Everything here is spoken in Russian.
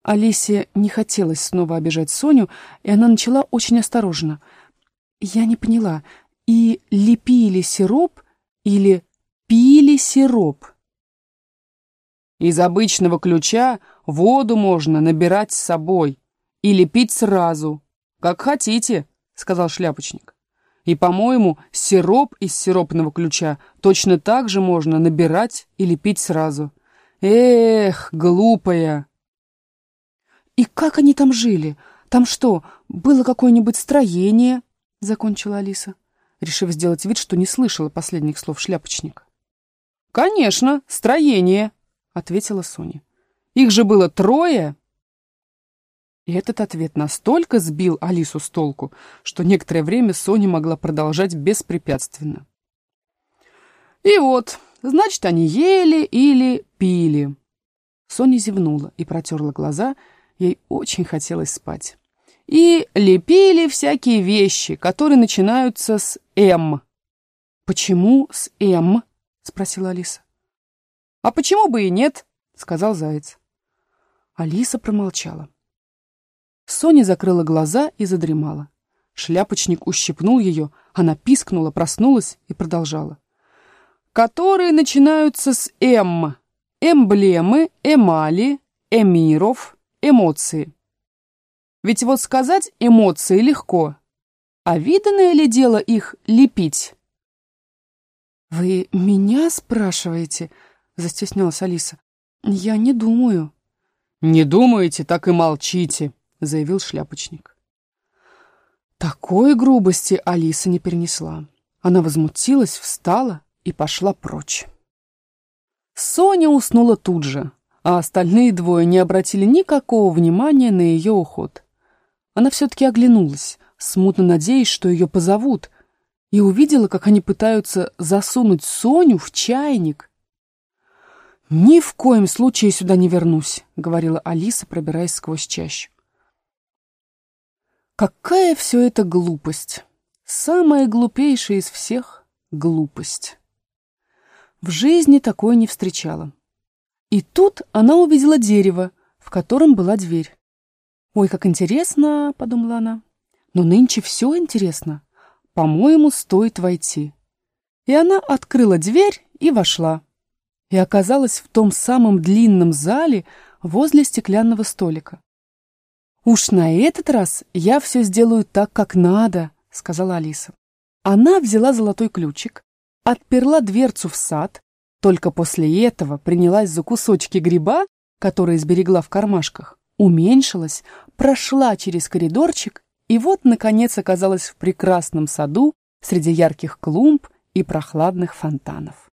Алисе не хотелось снова обижать Соню, и она начала очень осторожно. «Я не поняла, и лепили сироп или пили сироп?» «Из обычного ключа воду можно набирать с собой или пить сразу, как хотите», — сказал Шляпочник. «И, по-моему, сироп из сиропного ключа точно так же можно набирать или пить сразу. Эх, глупая!» «И как они там жили? Там что, было какое-нибудь строение?» — закончила Алиса, решив сделать вид, что не слышала последних слов Шляпочника. «Конечно, строение», — ответила Соня. «Их же было 3. И этот ответ настолько сбил Алису с толку, что некоторое время Соня могла продолжать беспрепятственно. «И вот, значит, они ели или пили». Соня зевнула и протерла глаза, ей очень хотелось спать. «И лепили всякие вещи, которые начинаются с «М». «Почему с «М»?» — спросила Алиса. «А почему бы и нет?» — сказал Заяц. Алиса промолчала. Соня закрыла глаза и задремала. Шляпочник ущипнул ее, она пискнула, проснулась и продолжала. «Которые начинаются с «М». Эмблемы, эмали, эмиров, эмоции. Ведь вот сказать эмоции легко, а виданное ли дело их лепить?» «Вы меня спрашиваете?» — застеснялась Алиса. «Я не думаю». «Не думаете, так и молчите», — заявил Шляпочник. Такой грубости Алиса не перенесла. Она возмутилась, встала и пошла прочь. Соня уснула тут же, а остальные 2 не обратили никакого внимания на ее уход. Она все-таки оглянулась, смутно надеясь, что ее позовут, и увидела, как они пытаются засунуть Соню в чайник. «Ни в коем случае сюда не вернусь», — говорила Алиса, пробираясь сквозь чащу. Какая все это глупость! Самая глупейшая из всех — глупость. В жизни такое не встречала. И тут она увидела дерево, в котором была дверь. «Ой, как интересно!» — подумала она. «Но нынче все интересно. По-моему, стоит войти». И она открыла дверь и вошла. И оказалась в том самом длинном зале возле стеклянного столика. «Уж на этот раз я все сделаю так, как надо», — сказала Алиса. Она взяла золотой ключик, отперла дверцу в сад, только после этого принялась за кусочки гриба, которые сберегла в кармашках, уменьшилась, прошла через коридорчик и вот, наконец, оказалась в прекрасном саду среди ярких клумб и прохладных фонтанов.